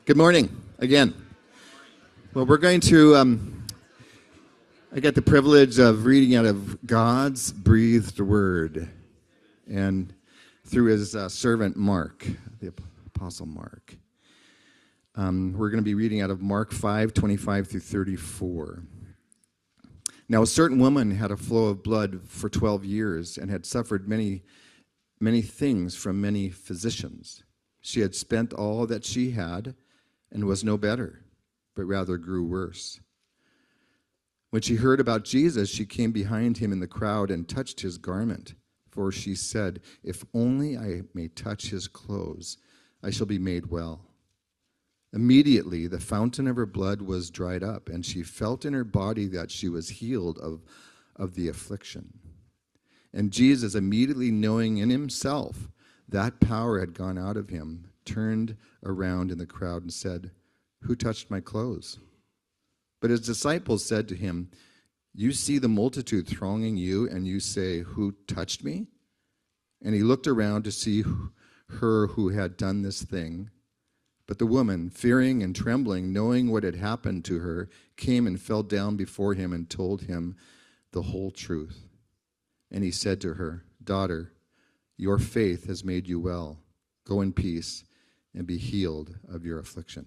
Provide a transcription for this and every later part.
Good morning again. Well, we're going to, I got the privilege of reading out of God's breathed word and through his servant Mark, the Apostle Mark. We're going to be reading out of Mark 5:25 through 34. Now, a certain woman had a flow of blood for 12 years and had suffered many things from many physicians. She had spent all that she had and was no better, but rather grew worse. When she heard about Jesus, she came behind him in the crowd and touched his garment. For she said, "If only I may touch his clothes, I shall be made well." Immediately, the fountain of her blood was dried up, and she felt in her body that she was healed of the affliction. And Jesus, immediately knowing in himself that power had gone out of him, turned around in the crowd and said, "Who touched my clothes?" But his disciples said to him, "You see the multitude thronging you, and you say, 'Who touched me?'" And he looked around to see her who had done this thing. But the woman, fearing and trembling, knowing what had happened to her, came and fell down before him and told him the whole truth. And he said to her, "Daughter, your faith has made you well. Go in peace and be healed of your affliction."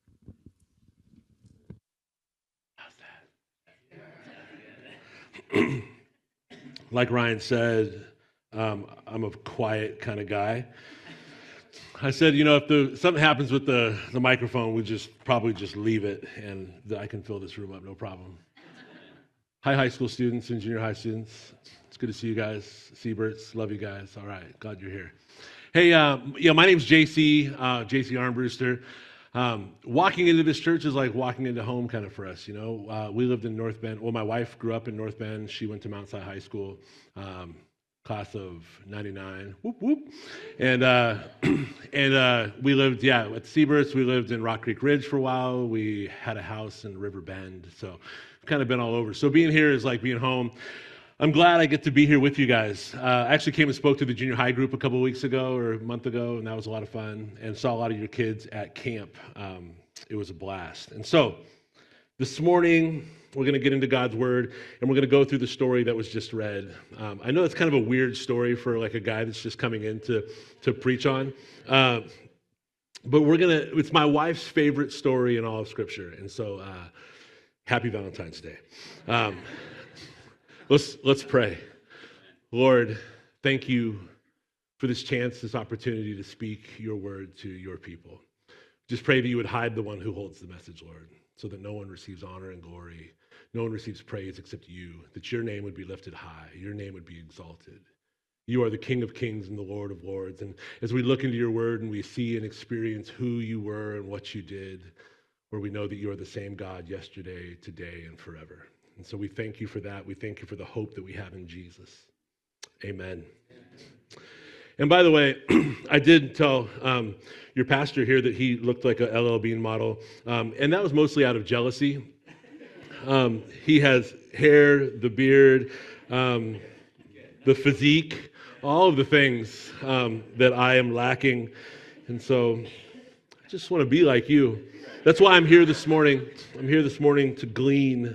Like Ryan said, I'm a quiet kind of guy. I said, if something happens with the microphone, we probably just leave it, and I can fill this room up, no problem. Hi, high school students and junior high students. It's good to see you guys. Seaberts, love you guys. All right, glad you're here. Hey, my name's JC Armbruster. Walking into this church is like walking into home kind of for us, We lived in North Bend. Well, my wife grew up in North Bend. She went to Mount Si High School, class of 99. Whoop, whoop. And we lived, at Seaberts. We lived in Rock Creek Ridge for a while. We had a house in River Bend. So we've kind of been all over. So being here is like being home. I'm glad I get to be here with you guys. I actually came and spoke to the junior high group a couple of weeks ago or a month ago, and that was a lot of fun, and saw a lot of your kids at camp. It was a blast. And so this morning, we're going to get into God's Word, and we're going to go through the story that was just read. I know it's kind of a weird story for like a guy that's just coming in to preach on, but it's my wife's favorite story in all of Scripture, and so happy Valentine's Day. Let's pray. Lord, thank you for this chance, this opportunity to speak your word to your people. Just pray that you would hide the one who holds the message, Lord, so that no one receives honor and glory, no one receives praise except you, that your name would be lifted high, your name would be exalted. You are the King of Kings and the Lord of Lords. And as we look into your word and we see and experience who you were and what you did, where we know that you are the same God yesterday, today, and forever. And so we thank you for that. We thank you for the hope that we have in Jesus. Amen. And by the way, I did tell your pastor here that he looked like a LL Bean model, and that was mostly out of jealousy. He has hair, the beard, the physique, all of the things that I am lacking. And so I just want to be like you. That's why I'm here this morning. I'm here this morning to glean.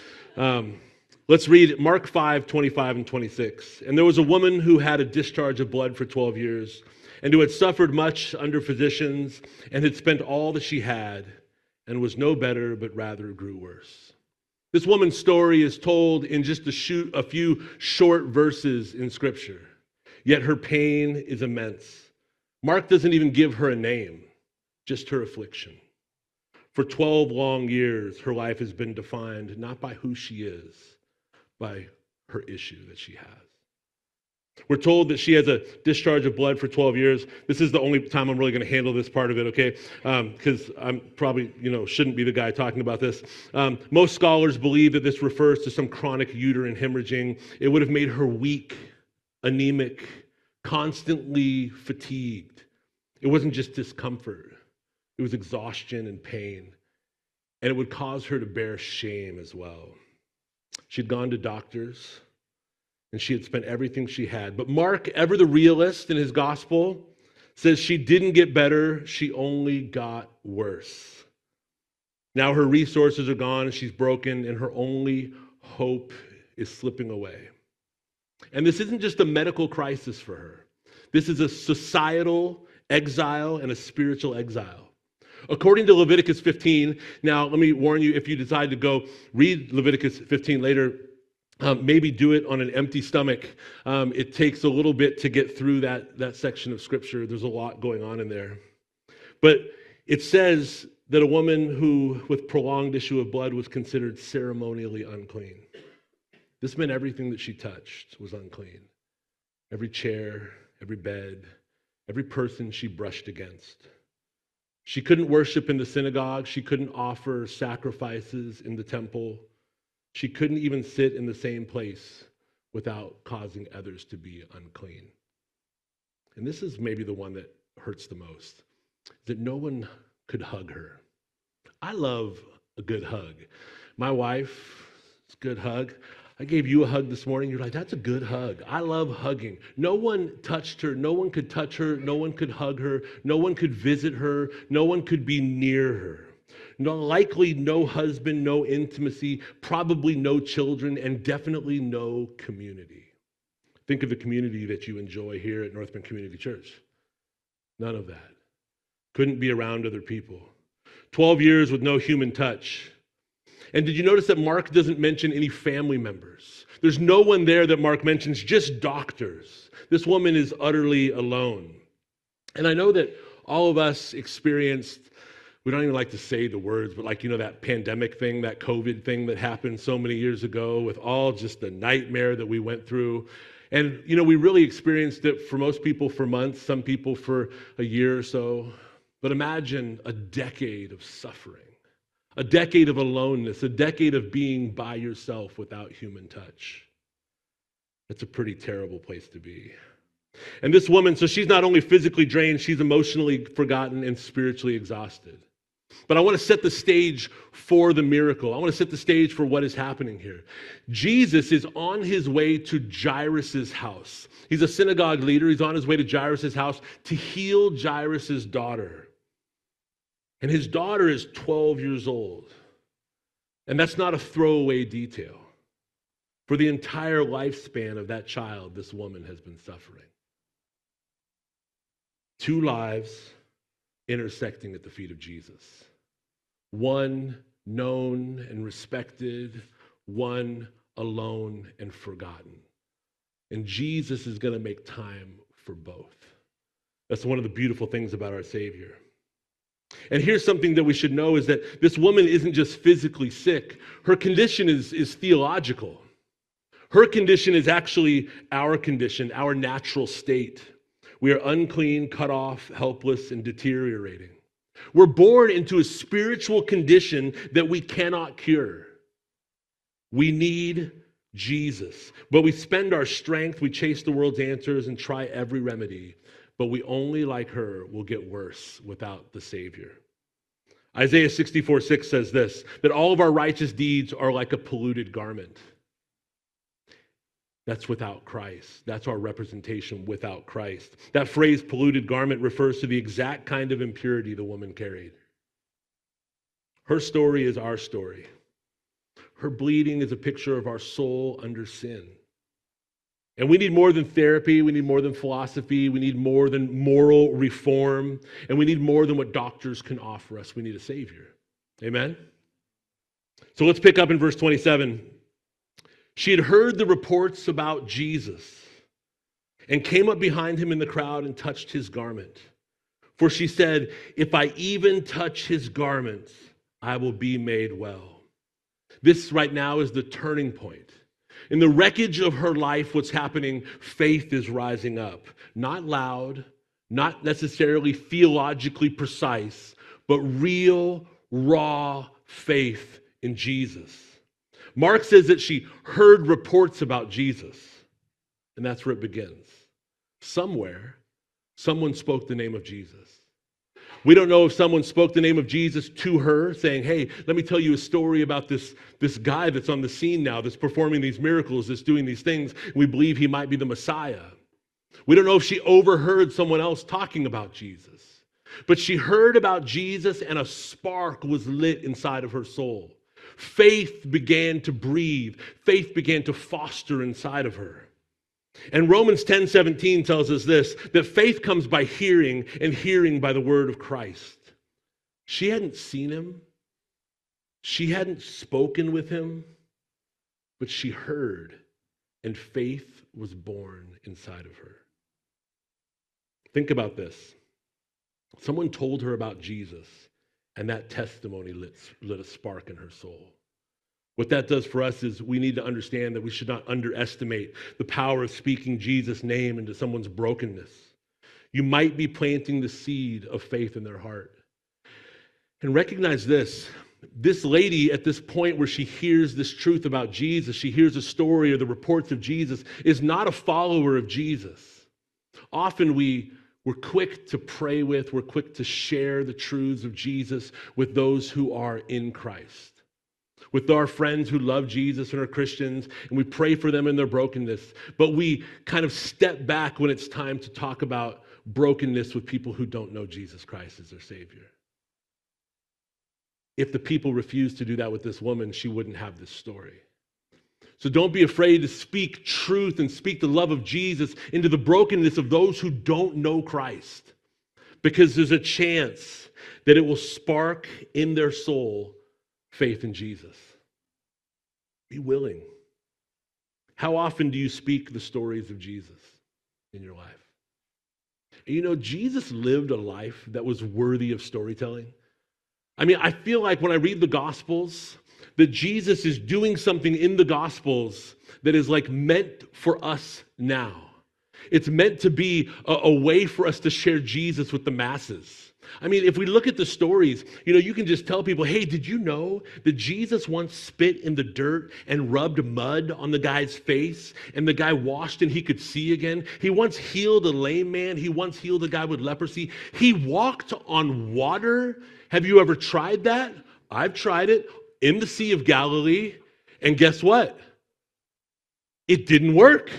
Let's read Mark 5:25 and 26. And there was a woman who had a discharge of blood for 12 years, and who had suffered much under physicians, and had spent all that she had, and was no better, but rather grew worse. This woman's story is told in just a few short verses in Scripture, yet her pain is immense. Mark doesn't even give her a name, just her affliction. For 12 long years, her life has been defined not by who she is, by her issue that she has. We're told that she has a discharge of blood for 12 years. This is the only time I'm really going to handle this part of it, okay? Because I'm probably, shouldn't be the guy talking about this. Most scholars believe that this refers to some chronic uterine hemorrhaging. It would have made her weak, anemic, constantly fatigued. It wasn't just discomfort. It was exhaustion and pain. And it would cause her to bear shame as well. She'd gone to doctors, and she had spent everything she had. But Mark, ever the realist in his gospel, says she didn't get better, she only got worse. Now her resources are gone, and she's broken, and her only hope is slipping away. And this isn't just a medical crisis for her. This is a societal exile and a spiritual exile. According to Leviticus 15, now let me warn you, if you decide to go read Leviticus 15 later, maybe do it on an empty stomach. It takes a little bit to get through that section of Scripture. There's a lot going on in there. But it says that a woman who, with prolonged issue of blood, was considered ceremonially unclean. This meant everything that she touched was unclean. Every chair, every bed, every person she brushed against. She couldn't worship in the synagogue. She couldn't offer sacrifices in the temple. She couldn't even sit in the same place without causing others to be unclean. And this is maybe the one that hurts the most, that no one could hug her. I love a good hug. My wife, it's a good hug. I gave you a hug this morning. You're like, that's a good hug. I love hugging. No one touched her. No one could touch her. No one could hug her. No one could visit her. No one could be near her. No, likely no husband, no intimacy, probably no children, and definitely no community. Think of the community that you enjoy here at North Bend Community Church. None of that. Couldn't be around other people. 12 years with no human touch. And did you notice that Mark doesn't mention any family members? There's no one there that Mark mentions, just doctors. This woman is utterly alone. And I know that all of us experienced, we don't even like to say the words, but like, that pandemic thing, that COVID thing that happened so many years ago with all just the nightmare that we went through. And, we really experienced it for most people for months, some people for a year or so. But imagine a decade of suffering, a decade of aloneness, a decade of being by yourself without human touch. That's a pretty terrible place to be. And this woman, so she's not only physically drained, she's emotionally forgotten and spiritually exhausted. But I want to set the stage for the miracle. I want to set the stage for what is happening here. Jesus is on his way to Jairus' house. He's a synagogue leader. He's on his way to Jairus' house to heal Jairus' daughter. And his daughter is 12 years old. And that's not a throwaway detail. For the entire lifespan of that child, this woman has been suffering. 2 lives intersecting at the feet of Jesus. One known and respected, one alone and forgotten. And Jesus is going to make time for both. That's one of the beautiful things about our Savior. And here's something that we should know is that this woman isn't just physically sick. Her condition is theological. Her condition is actually our condition, our natural state. We are unclean, cut off, helpless, and deteriorating. We're born into a spiritual condition that we cannot cure. We need Jesus. But we spend our strength, we chase the world's answers and try every remedy. But we only, like her, will get worse without the Savior. Isaiah 64:6 says this, that all of our righteous deeds are like a polluted garment. That's without Christ. That's our representation without Christ. That phrase, polluted garment, refers to the exact kind of impurity the woman carried. Her story is our story. Her bleeding is a picture of our soul under sin. And we need more than therapy. We need more than philosophy. We need more than moral reform. And we need more than what doctors can offer us. We need a Savior. Amen? So let's pick up in verse 27. She had heard the reports about Jesus and came up behind him in the crowd and touched his garment. For she said, if I even touch his garments, I will be made well. This right now is the turning point. In the wreckage of her life, what's happening, faith is rising up. Not loud, not necessarily theologically precise, but real, raw faith in Jesus. Mark says that she heard reports about Jesus, and that's where it begins. Somewhere, someone spoke the name of Jesus. We don't know if someone spoke the name of Jesus to her, saying, hey, let me tell you a story about this guy that's on the scene now, that's performing these miracles, that's doing these things. We believe he might be the Messiah. We don't know if she overheard someone else talking about Jesus. But she heard about Jesus and a spark was lit inside of her soul. Faith began to breathe. Faith began to foster inside of her. And Romans 10:17 tells us this, that faith comes by hearing and hearing by the word of Christ. She hadn't seen him. She hadn't spoken with him, but she heard, and faith was born inside of her. Think about this. Someone told her about Jesus, and that testimony lit a spark in her soul. What that does for us is we need to understand that we should not underestimate the power of speaking Jesus' name into someone's brokenness. You might be planting the seed of faith in their heart. And recognize this. This lady, at this point where she hears this truth about Jesus, she hears a story or the reports of Jesus, is not a follower of Jesus. Often we're quick to pray with, we're quick to share the truths of Jesus with those who are in Christ, with our friends who love Jesus and are Christians, and we pray for them in their brokenness. But we kind of step back when it's time to talk about brokenness with people who don't know Jesus Christ as their Savior. If the people refused to do that with this woman, she wouldn't have this story. So don't be afraid to speak truth and speak the love of Jesus into the brokenness of those who don't know Christ, because there's a chance that it will spark in their soul faith in Jesus. Be willing. How often do you speak the stories of Jesus in your life? And you know, Jesus lived a life that was worthy of storytelling. I mean, I feel like when I read the Gospels, that Jesus is doing something in the Gospels that is like meant for us now. It's meant to be a way for us to share Jesus with the masses. I mean, if we look at the stories, you know, you can just tell people, hey, did you know that Jesus once spit in the dirt and rubbed mud on the guy's face and the guy washed and he could see again? He once healed a lame man. He once healed a guy with leprosy. He walked on water. Have you ever tried that? I've tried it in the Sea of Galilee, and guess what? It didn't work.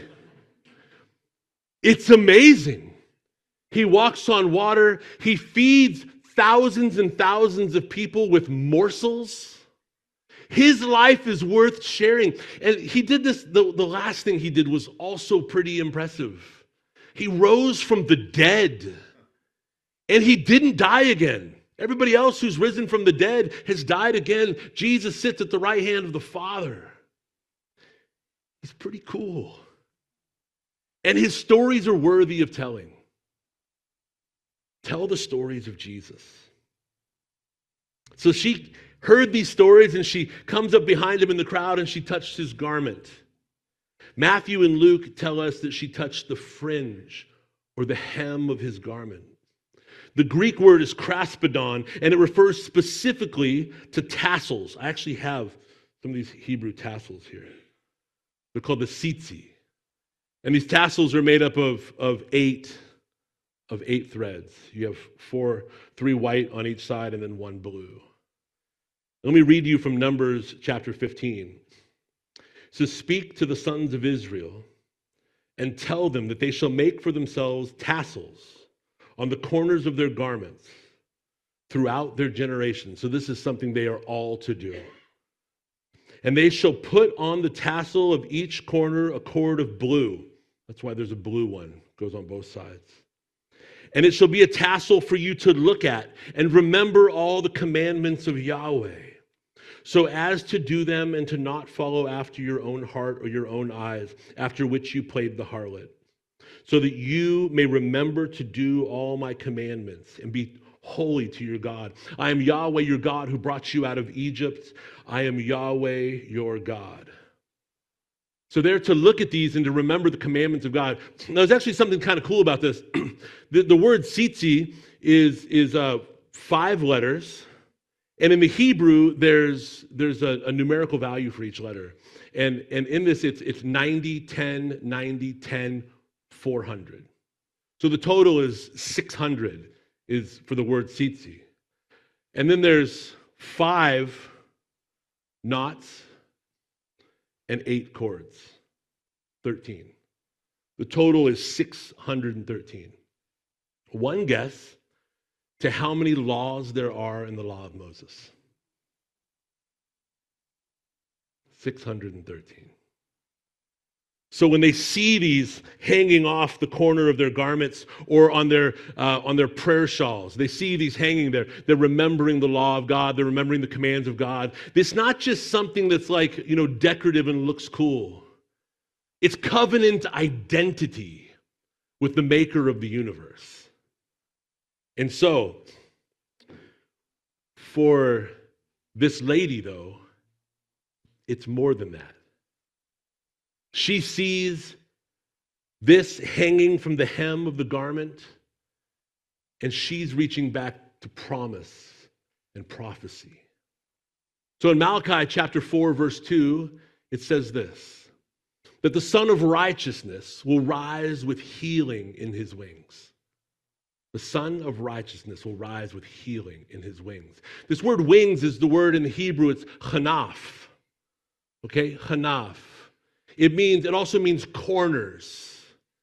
It's amazing. He walks on water. He feeds thousands and thousands of people with morsels. His life is worth sharing. And he did this, the last thing he did was also pretty impressive. He rose from the dead, and he didn't die again. Everybody else who's risen from the dead has died again. Jesus sits at the right hand of the Father. He's pretty cool. And his stories are worthy of telling. Tell the stories of Jesus. So she heard these stories and she comes up behind him in the crowd and she touched his garment. Matthew and Luke tell us that she touched the fringe or the hem of his garment. The Greek word is kraspedon, and it refers specifically to tassels. I actually have some of these Hebrew tassels here. They're called the tzitzi. And these tassels are made up of eight threads. You have three white on each side and then one blue. Let me read you from Numbers chapter 15. It says, "Speak to the sons of Israel and tell them that they shall make for themselves tassels on the corners of their garments throughout their generations." So this is something they are all to do. "And they shall put on the tassel of each corner a cord of blue." That's why there's a blue one. It goes on both sides. "And it shall be a tassel for you to look at and remember all the commandments of Yahweh, so as to do them and to not follow after your own heart or your own eyes, after which you played the harlot, so that you may remember to do all my commandments and be holy to your God. I am Yahweh your God who brought you out of Egypt. I am Yahweh your God." So they're to look at these and to remember the commandments of God. Now, there's actually something kind of cool about this. The word tzitzi is 5 letters. And in the Hebrew, there's a numerical value for each letter. And in this, it's 90, 10, 90, 10, 400. So the total is 600 is for the word tzitzi. And then there's 5 knots and 8 cords, 13. The total is 613. One guess to how many laws there are in the law of Moses. 613. So when they see these hanging off the corner of their garments or on their prayer shawls, they see these hanging there. They're remembering the law of God. They're remembering the commands of God. It's not just something that's like, decorative and looks cool. It's covenant identity with the maker of the universe. And so, for this lady, though, it's more than that. She sees this hanging from the hem of the garment, and she's reaching back to promise and prophecy. So in Malachi chapter 4, verse 2, it says this, that the Son of Righteousness will rise with healing in his wings. The Son of Righteousness will rise with healing in his wings. This word wings is the word in the Hebrew, it's chanaf. Okay, chanaf. It also means corners.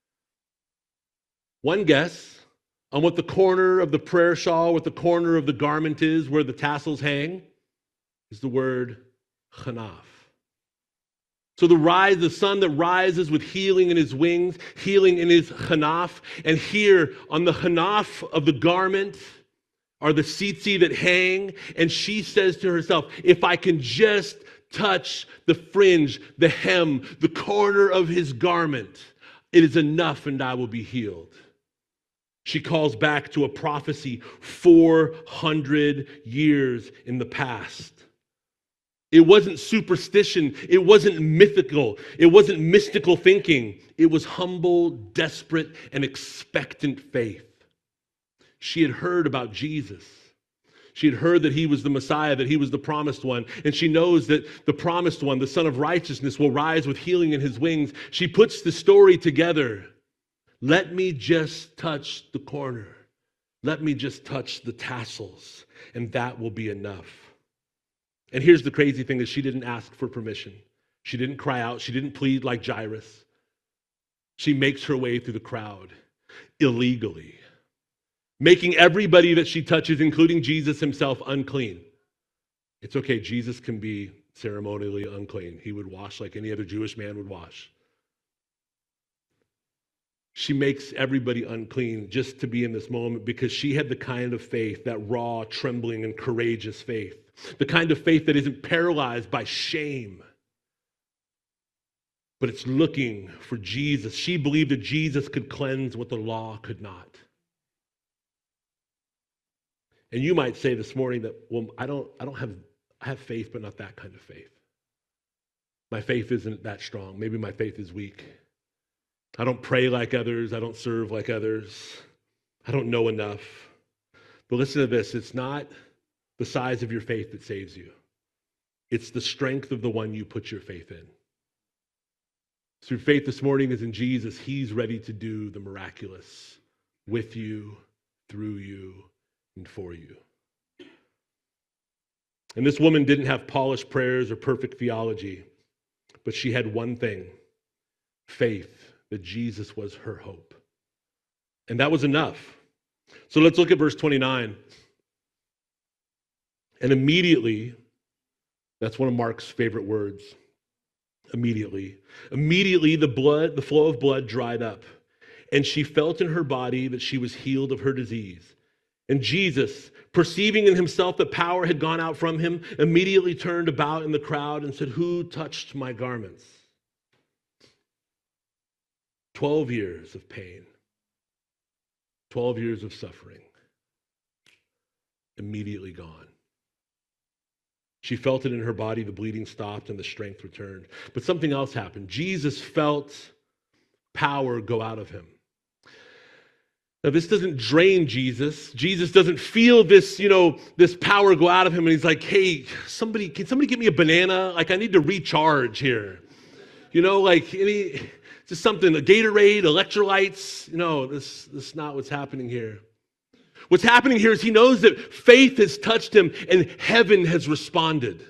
One guess on what the corner of the prayer shawl, what the corner of the garment is, where the tassels hang, is the word chanaf. So the sun that rises with healing in his wings, healing in his chanaf, and here on the chanaf of the garment are the tzitzit that hang, and she says to herself, if I can just touch the fringe, the hem, the corner of his garment, it is enough and I will be healed. She calls back to a prophecy 400 years in the past. It wasn't superstition. It wasn't mythical. It wasn't mystical thinking. It was humble, desperate, and expectant faith. She had heard about Jesus. She had heard that he was the Messiah, that he was the promised one, and she knows that the promised one, the Son of Righteousness, will rise with healing in his wings. She puts the story together. Let me just touch the corner. Let me just touch the tassels, and that will be enough. And here's the crazy thing is she didn't ask for permission. She didn't cry out. She didn't plead like Jairus. She makes her way through the crowd illegally, making everybody that she touches, including Jesus himself, unclean. It's okay, Jesus can be ceremonially unclean. He would wash like any other Jewish man would wash. She makes everybody unclean just to be in this moment because she had the kind of faith, that raw, trembling, and courageous faith. The kind of faith that isn't paralyzed by shame, but it's looking for Jesus. She believed that Jesus could cleanse what the law could not. And you might say this morning that, well, I have faith, but not that kind of faith. My faith isn't that strong. Maybe my faith is weak. I don't pray like others. I don't serve like others. I don't know enough. But listen to this. It's not the size of your faith that saves you. It's the strength of the one you put your faith in. So your faith this morning is in Jesus. He's ready to do the miraculous with you, through you, and for you. And this woman didn't have polished prayers or perfect theology, but she had one thing, faith that Jesus was her hope. And that was enough. So let's look at verse 29. And immediately, that's one of Mark's favorite words, immediately. Immediately the flow of blood dried up, and she felt in her body that she was healed of her disease. And Jesus, perceiving in himself that power had gone out from him, immediately turned about in the crowd and said, "Who touched my garments?" 12 years of pain, 12 years of suffering, immediately gone. She felt it in her body, the bleeding stopped and the strength returned. But something else happened. Jesus felt power go out of him. Now, this doesn't drain Jesus. Jesus doesn't feel this, this power go out of him, and he's like, "Hey, can somebody get me a banana? Like, I need to recharge here." Just something, a Gatorade, electrolytes. No, this is not what's happening here. What's happening here is he knows that faith has touched him and heaven has responded.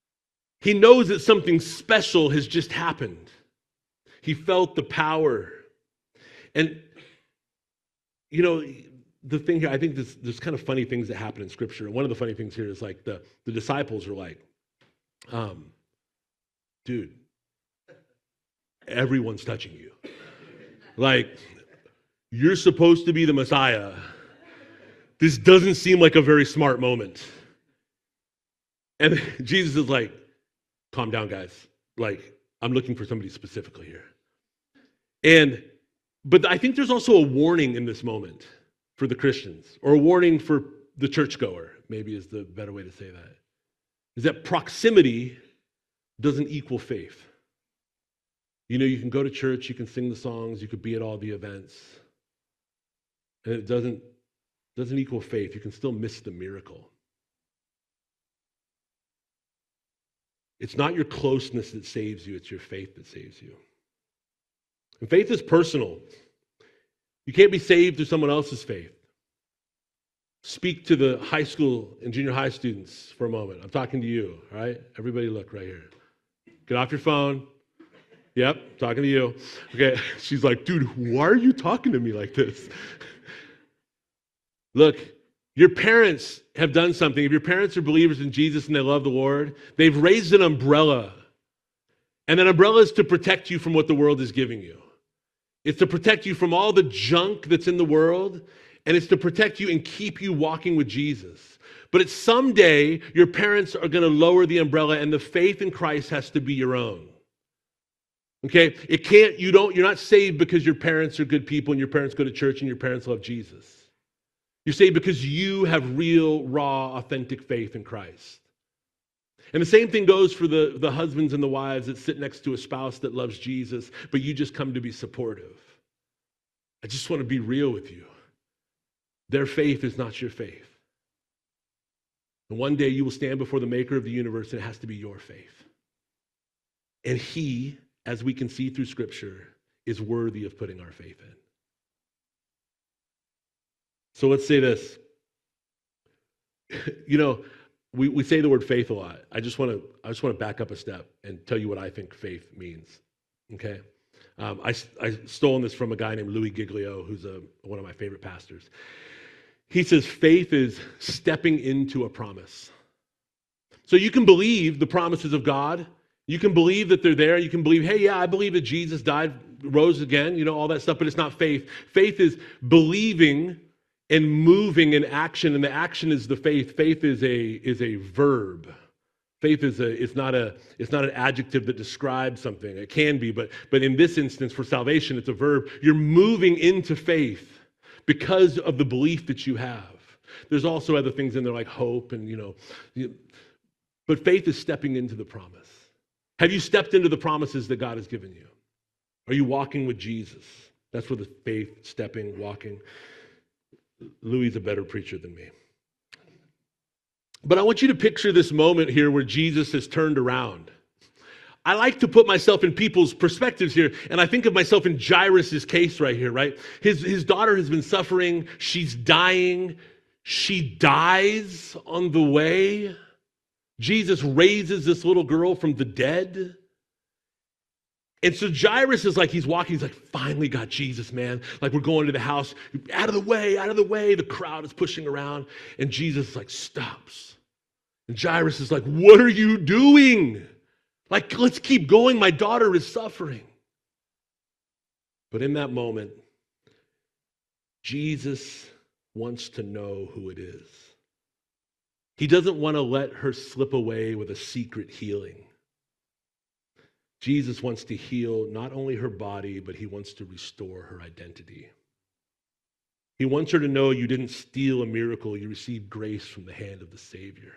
He knows that something special has just happened. He felt the power And, you know, the thing here, I think there's kind of funny things that happen in Scripture. And one of the funny things here is like the disciples are like, dude, everyone's touching you. Like, you're supposed to be the Messiah. This doesn't seem like a very smart moment. And Jesus is like, calm down, guys. Like, I'm looking for somebody specifically here. But I think there's also a warning in this moment for the Christians, or a warning for the churchgoer, maybe is the better way to say that, is that proximity doesn't equal faith. You know, you can go to church, you can sing the songs, you could be at all the events, and it doesn't equal faith. You can still miss the miracle. It's not your closeness that saves you, it's your faith that saves you. And faith is personal. You can't be saved through someone else's faith. Speak to the high school and junior high students for a moment. I'm talking to you, all right? Everybody look right here. Get off your phone. Yep, talking to you. Okay, she's like, dude, why are you talking to me like this? Look, your parents have done something. If your parents are believers in Jesus and they love the Lord, they've raised an umbrella. And that umbrella is to protect you from what the world is giving you. It's to protect you from all the junk that's in the world, and it's to protect you and keep you walking with Jesus. But it's someday your parents are going to lower the umbrella, and the faith in Christ has to be your own. Okay? You're not saved because your parents are good people and your parents go to church and your parents love Jesus. You're saved because you have real, raw, authentic faith in Christ. And the same thing goes for the husbands and the wives that sit next to a spouse that loves Jesus, but you just come to be supportive. I just want to be real with you. Their faith is not your faith. And one day you will stand before the maker of the universe, and it has to be your faith. And he, as we can see through Scripture, is worthy of putting our faith in. So let's say this. You know, we say the word faith a lot. I just want to back up a step and tell you what I think faith means. Okay, I stolen this from a guy named Louis Giglio, who's one of my favorite pastors. He says faith is stepping into a promise. So you can believe the promises of God. You can believe that they're there. You can believe, hey, yeah, I believe that Jesus died, rose again. You know all that stuff, but it's not faith. Faith is believing and moving in action, and the action is the faith. Faith is a verb. Faith is not an adjective that describes something. It can be, but in this instance, for salvation, it's a verb. You're moving into faith because of the belief that you have. There's also other things in there like hope and but faith is stepping into the promise. Have you stepped into the promises that God has given you? Are you walking with Jesus? That's where the faith, stepping, walking. Louis is a better preacher than me. But I want you to picture this moment here where Jesus has turned around. I like to put myself in people's perspectives here, and I think of myself in Jairus' case right here, right? His daughter has been suffering. She's dying. She dies on the way. Jesus raises this little girl from the dead. And so Jairus is like, he's walking, he's like, finally got Jesus, man. Like, we're going to the house, out of the way. The crowd is pushing around. And Jesus like stops. And Jairus is like, what are you doing? Like, let's keep going. My daughter is suffering. But in that moment, Jesus wants to know who it is. He doesn't want to let her slip away with a secret healing. Jesus wants to heal not only her body, but he wants to restore her identity. He wants her to know you didn't steal a miracle, you received grace from the hand of the Savior.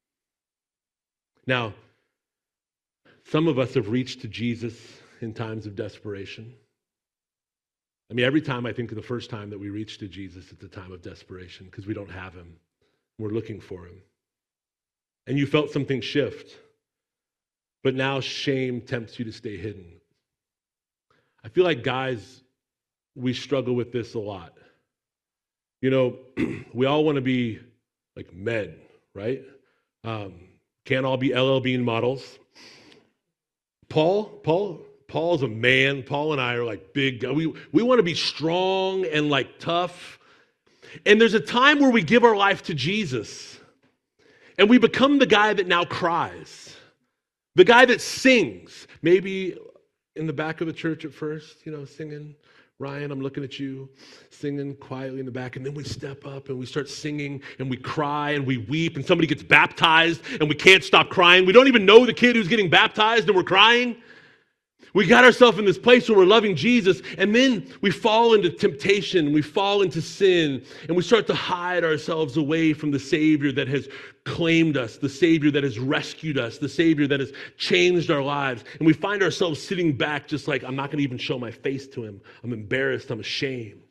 Now, some of us have reached to Jesus in times of desperation. I mean, every time I think of the first time that we reach to Jesus, it's a time of desperation because we don't have him. We're looking for him. And you felt something shift. But now shame tempts you to stay hidden. I feel like guys, we struggle with this a lot. You know, we all want to be like men, right? Can't all be LL Bean models. Paul Paul's a man. Paul and I are like big. We want to be strong and like tough. And there's a time where we give our life to Jesus and we become the guy that now cries, the guy that sings, maybe in the back of the church at first, singing. Ryan, I'm looking at you, singing quietly in the back, and then we step up and we start singing and we cry and we weep and somebody gets baptized and we can't stop crying. We don't even know the kid who's getting baptized and we're crying. We got ourselves in this place where we're loving Jesus, and then we fall into temptation, we fall into sin, and we start to hide ourselves away from the Savior that has claimed us, the Savior that has rescued us, the Savior that has changed our lives. And we find ourselves sitting back just like, I'm not going to even show my face to him. I'm embarrassed. I'm ashamed.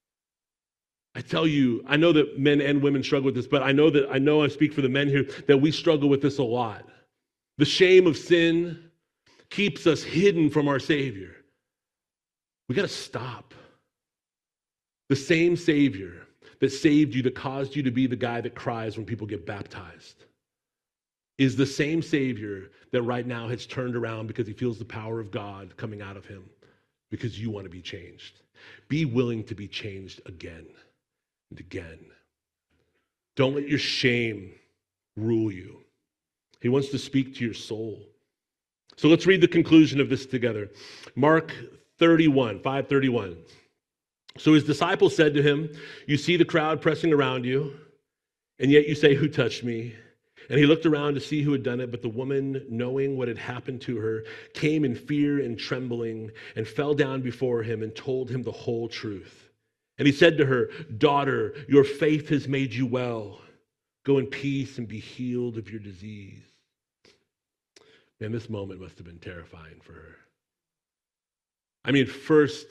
I tell you, I know that men and women struggle with this, but I know I speak for the men here, that we struggle with this a lot. The shame of sin keeps us hidden from our Savior. We got to stop. The same Savior that saved you, that caused you to be the guy that cries when people get baptized, is the same Savior that right now has turned around because he feels the power of God coming out of him because you want to be changed. Be willing to be changed again and again. Don't let your shame rule you. He wants to speak to your soul. So let's read the conclusion of this together. Mark 31, 5:31. So his disciples said to him, you see the crowd pressing around you, and yet you say, who touched me? And he looked around to see who had done it, but the woman, knowing what had happened to her, came in fear and trembling and fell down before him and told him the whole truth. And he said to her, daughter, your faith has made you well. Go in peace and be healed of your disease. Man, this moment must have been terrifying for her. I mean, first,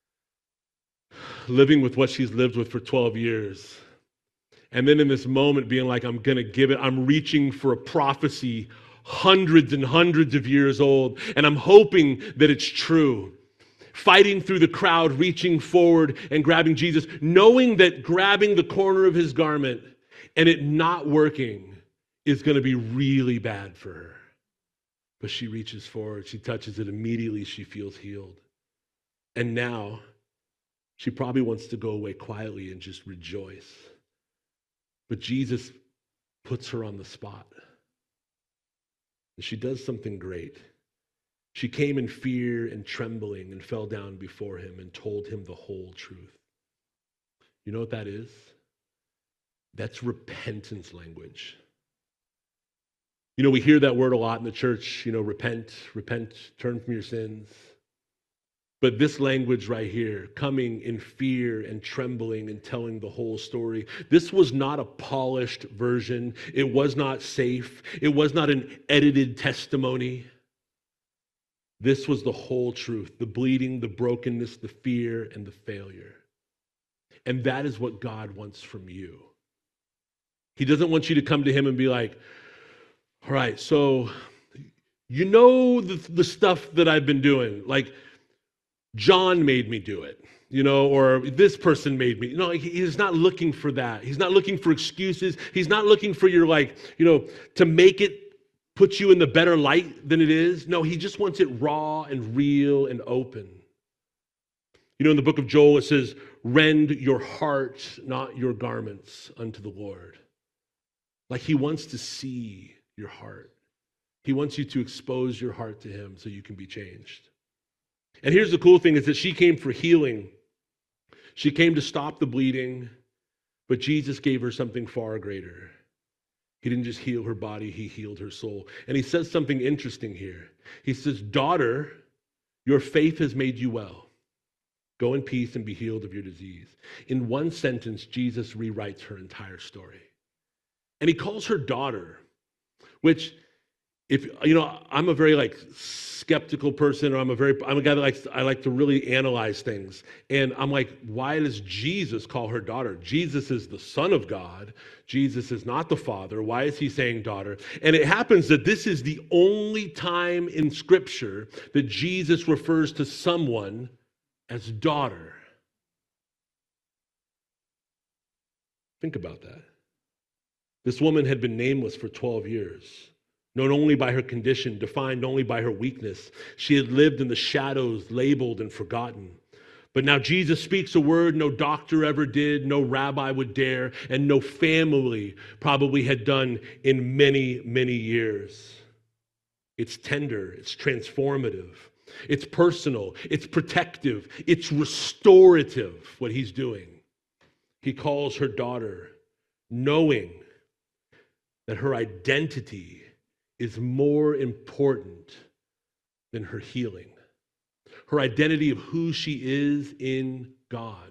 living with what she's lived with for 12 years, and then in this moment being like, I'm going to give it, I'm reaching for a prophecy hundreds and hundreds of years old, and I'm hoping that it's true. Fighting through the crowd, reaching forward and grabbing Jesus, knowing that grabbing the corner of his garment and it not working is going to be really bad for her. But she reaches forward, she touches it, immediately she feels healed. And now she probably wants to go away quietly and just rejoice. But Jesus puts her on the spot. And she does something great. She came in fear and trembling and fell down before him and told him the whole truth. You know what that is? That's repentance language. We hear that word a lot in the church, repent, turn from your sins. But this language right here, coming in fear and trembling and telling the whole story, this was not a polished version. It was not safe. It was not an edited testimony. This was the whole truth, the bleeding, the brokenness, the fear, and the failure. And that is what God wants from you. He doesn't want you to come to him and be like, all right, so the stuff that I've been doing, like John made me do it, or this person made me. No, he's not looking for that. He's not looking for excuses. He's not looking for your to make it put you in the better light than it is. No, he just wants it raw and real and open. In the book of Joel, it says, rend your heart, not your garments, unto the Lord. Like he wants to see your heart. He wants you to expose your heart to him so you can be changed. And here's the cool thing is that she came for healing. She came to stop the bleeding, but Jesus gave her something far greater. He didn't just heal her body, he healed her soul. And he says something interesting here. He says, daughter, your faith has made you well. Go in peace and be healed of your disease. In one sentence, Jesus rewrites her entire story. And he calls her daughter, which, if I'm a very skeptical person, or I'm a guy that I like to really analyze things. And I'm like, why does Jesus call her daughter? Jesus is the Son of God. Jesus is not the Father. Why is he saying daughter? And it happens that this is the only time in Scripture that Jesus refers to someone as daughter. Think about that. This woman had been nameless for 12 years. known only by her condition, defined only by her weakness. She had lived in the shadows, labeled and forgotten. But now Jesus speaks a word no doctor ever did, no rabbi would dare, and no family probably had done in many, many years. It's tender, it's transformative, it's personal, it's protective, it's restorative, what he's doing. He calls her daughter, knowing that her identity is more important than her healing. Her identity of who she is in God,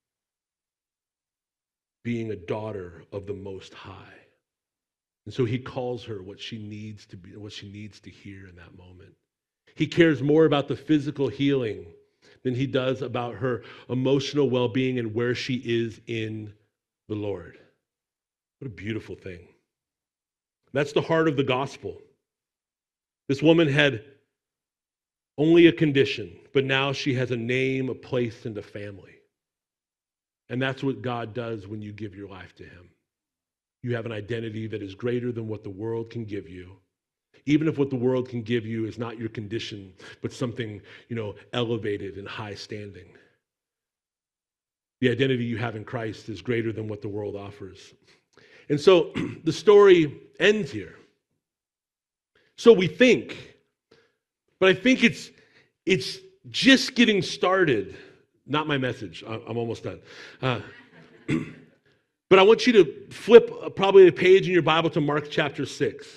being a daughter of the Most High. And so he calls her what she needs to be, what she needs to hear in that moment. He cares more about the physical healing than he does about her emotional well-being and where she is in the Lord. What a beautiful thing. That's the heart of the gospel. This woman had only a condition, but now she has a name, a place, and a family. And that's what God does when you give your life to him. You have an identity that is greater than what the world can give you. Even if what the world can give you is not your condition, but something, elevated and high standing. The identity you have in Christ is greater than what the world offers. And so the story ends here. So we think, but I think it's just getting started. Not my message. I'm almost done. But I want you to flip probably a page in your Bible to Mark chapter 6.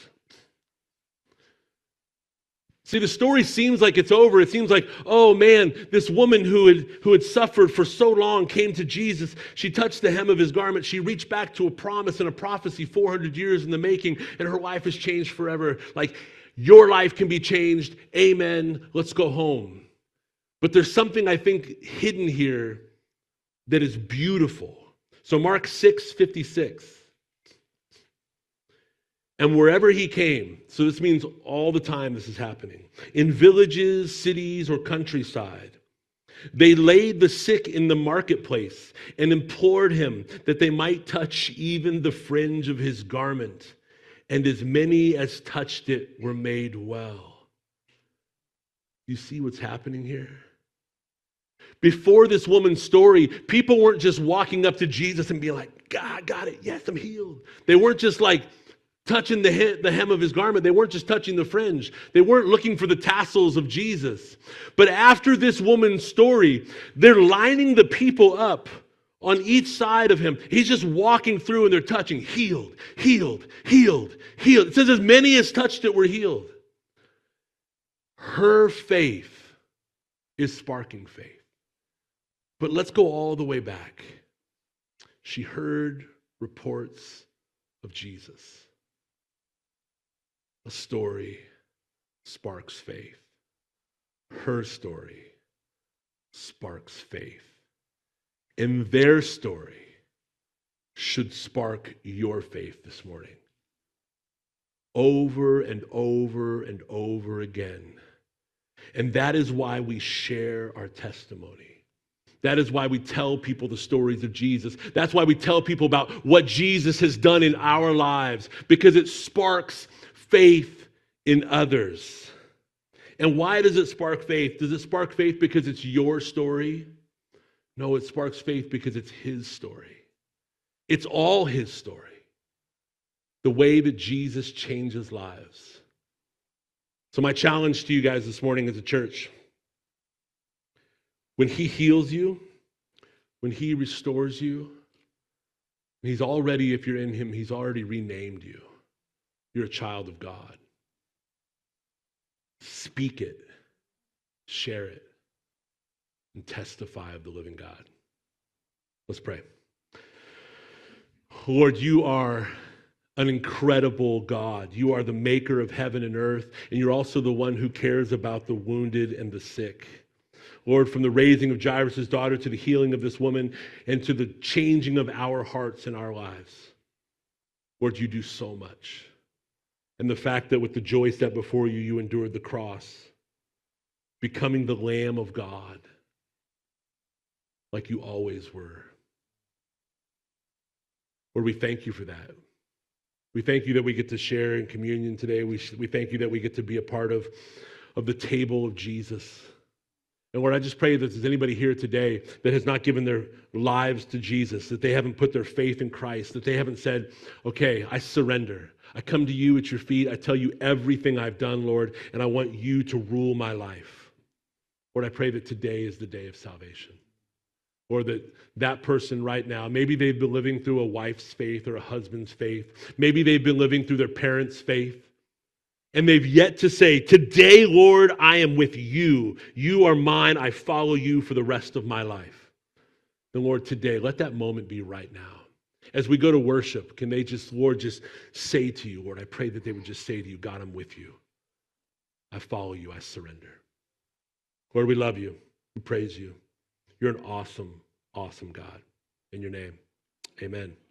See, the story seems like it's over. It seems like, oh man, this woman who had suffered for so long came to Jesus. She touched the hem of his garment. She reached back to a promise and a prophecy 400 years in the making, and her life has changed forever. Like, your life can be changed. Amen. Let's go home. But there's something I think hidden here that is beautiful. So Mark 6:56. And wherever he came, so this means all the time this is happening, in villages, cities, or countryside, they laid the sick in the marketplace and implored him that they might touch even the fringe of his garment. And as many as touched it were made well. You see what's happening here? Before this woman's story, people weren't just walking up to Jesus and being like, God, got it. Yes, I'm healed. They weren't just like touching the hem of his garment. They weren't just touching the fringe. They weren't looking for the tassels of Jesus. But after this woman's story, they're lining the people up on each side of him. He's just walking through and they're touching. Healed, healed, healed, healed. It says as many as touched it were healed. Her faith is sparking faith. But let's go all the way back. She heard reports of Jesus. A story sparks faith. Her story sparks faith. And their story should spark your faith this morning. Over and over and over again. And that is why we share our testimony. That is why we tell people the stories of Jesus. That's why we tell people about what Jesus has done in our lives, because it sparks faith in others. And why does it spark faith? Does it spark faith because it's your story? No, it sparks faith because it's his story. It's all his story. The way that Jesus changes lives. So my challenge to you guys this morning as a church, when he heals you, when he restores you, he's already, if you're in him, he's already renamed you. You're a child of God. Speak it, share it, and testify of the living God. Let's pray. Lord, you are an incredible God. You are the maker of heaven and earth, and you're also the one who cares about the wounded and the sick. Lord, from the raising of Jairus' daughter to the healing of this woman and to the changing of our hearts and our lives. Lord, you do so much. And the fact that with the joy set before you, you endured the cross, becoming the Lamb of God, like you always were. Lord, we thank you for that. We thank you that we get to share in communion today. We thank you that we get to be a part of the table of Jesus. And Lord, I just pray that if there's anybody here today that has not given their lives to Jesus, that they haven't put their faith in Christ, that they haven't said, okay, I surrender. I come to you at your feet. I tell you everything I've done, Lord, and I want you to rule my life. Lord, I pray that today is the day of salvation. Or that person right now, maybe they've been living through a wife's faith or a husband's faith. Maybe they've been living through their parents' faith. And they've yet to say, today, Lord, I am with you. You are mine. I follow you for the rest of my life. Then, Lord, today, let that moment be right now. As we go to worship, can they just, Lord, just say to you, Lord, I pray that they would just say to you, God, I'm with you. I follow you. I surrender. Lord, we love you. We praise you. You're an awesome, awesome God. In your name, amen.